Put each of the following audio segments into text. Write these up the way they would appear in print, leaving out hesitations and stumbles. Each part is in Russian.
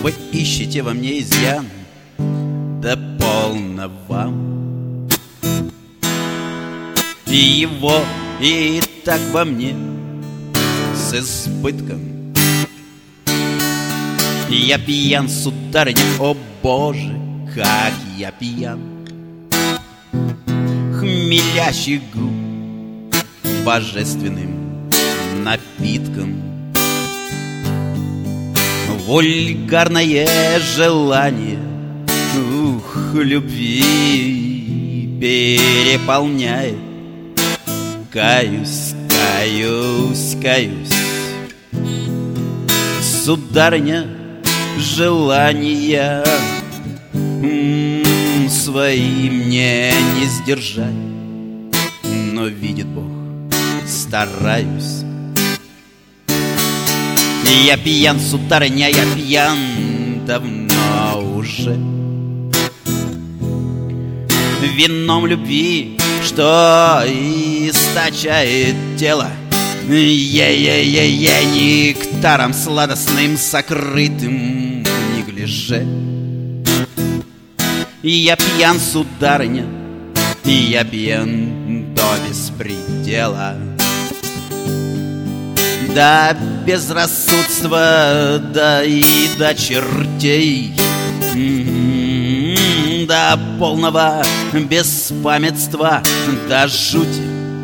Вы ищете во мне изъян, да полно вам. И его и так во мне с избытком. Я пьян, сударыня, о боже, как я пьян. Хмелящий губ божественным напитком. Вульгарное желание, любви переполняет. Каюсь, каюсь, каюсь, сударыня, желания свои мне не сдержать. Но видит Бог, стараюсь. Я пьян, сударыня, я пьян давно уже. Вином любви, что источает тело, е-е-е-е, нектаром сладостным сокрытым в неглиже. Я пьян, сударыня, я пьян до беспредела, до безрассудства, да и до чертей, до полного беспамятства, до жути.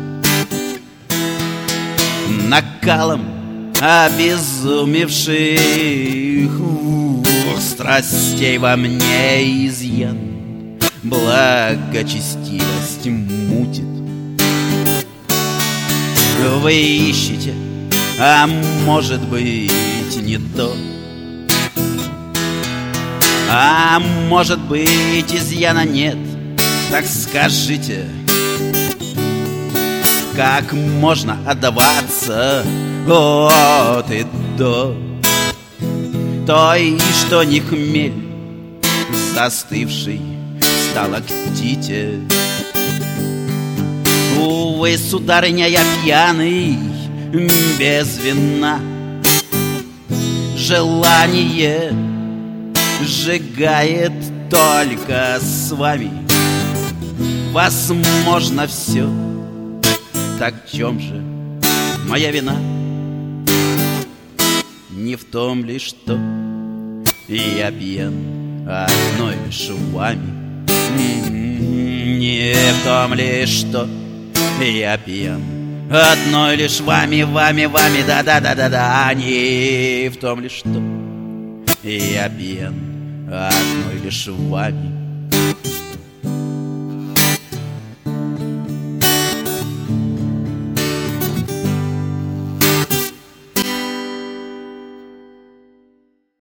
Накалом обезумевших страстей во мне изъян благочестивость мутит. Вы ищете, а может быть не то, а может быть изъяна нет. Так скажите, как можно отдаваться от и до той, что не хмель, застывший в сталактите. Увы, сударыня, я пьяный, без вина. Желание сжигает только с вами. Возможно, все. Так в чем же моя вина? Не в том ли, что я пьян одной лишь вами? Не в том ли, что я пьян одной лишь вами, вами, вами, да-да-да-да-да. Не в том ли, что я пьян одной лишь вами?